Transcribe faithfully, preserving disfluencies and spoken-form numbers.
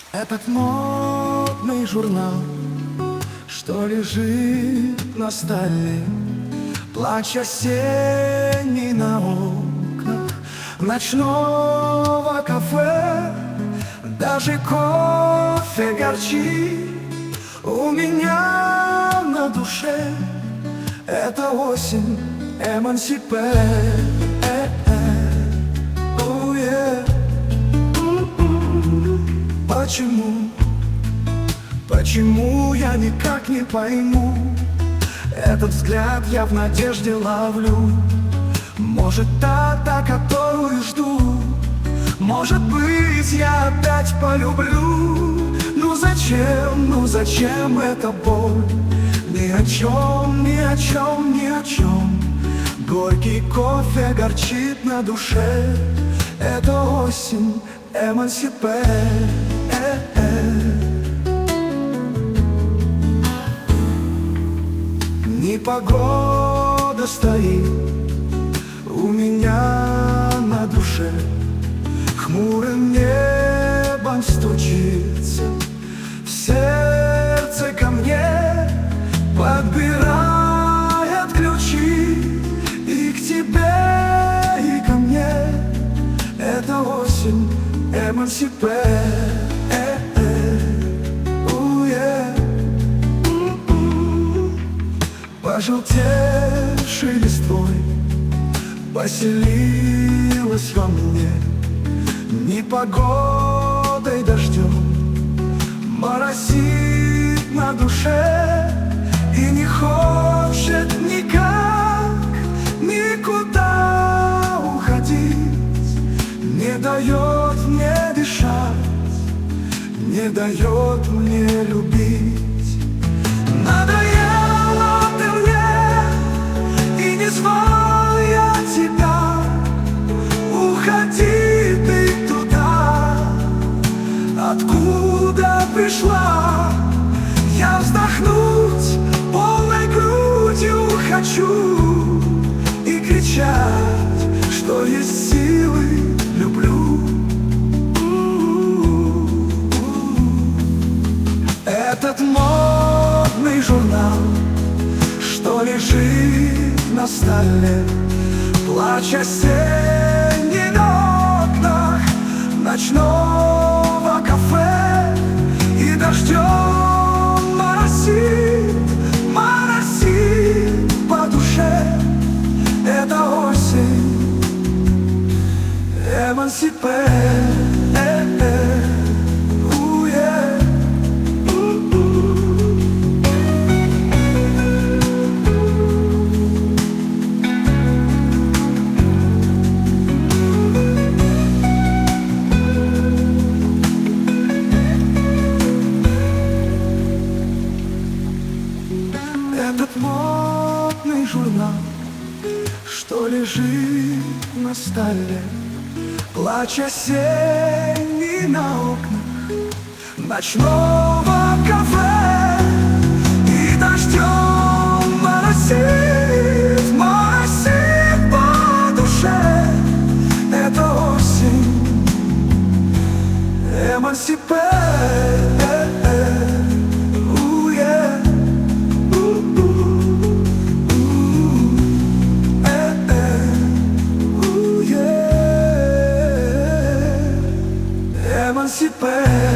Этот модный журнал, что лежит на столе, плач осенний на окнах ночного кафе. Даже кофе горчит у меня на душе. Это осень, эмансипе. Почему, почему я никак не пойму? Этот взгляд я в надежде ловлю. Может, та, та, которую жду. Может быть, я опять полюблю. Ну зачем, ну зачем эта боль? Ни о чем, ни о чем, ни о чем. Горький кофе горчит на душе. Это осень, эмансипе. Непогода стоит у меня на душе, хмурым небом стучится в сердце ко мне, подбирает ключи и к тебе, и ко мне. Это осень, эмансипе. Пожелтевшей листвой поселилась во мне, непогодой дождем моросит на душе и не хочет никак никуда уходить, не дает мне дышать, не дает мне любить. Надоело ты мне, и не звал я тебя. Уходи ты туда, откуда пришла. Я вздохнуть полной грудью хочу и кричать, что есть силы, люблю. Этот модный журнал, что лежит на столе, плач осенний на окнах ночного кафе, и дождем моросит, моросит по душе. Это осень, эмансипе. Этот модный журнал, что лежит на столе, плач осенний на окнах ночного кафе, и дождем моросит, моросит по душе. Это осень, эмансипе. Emancipé.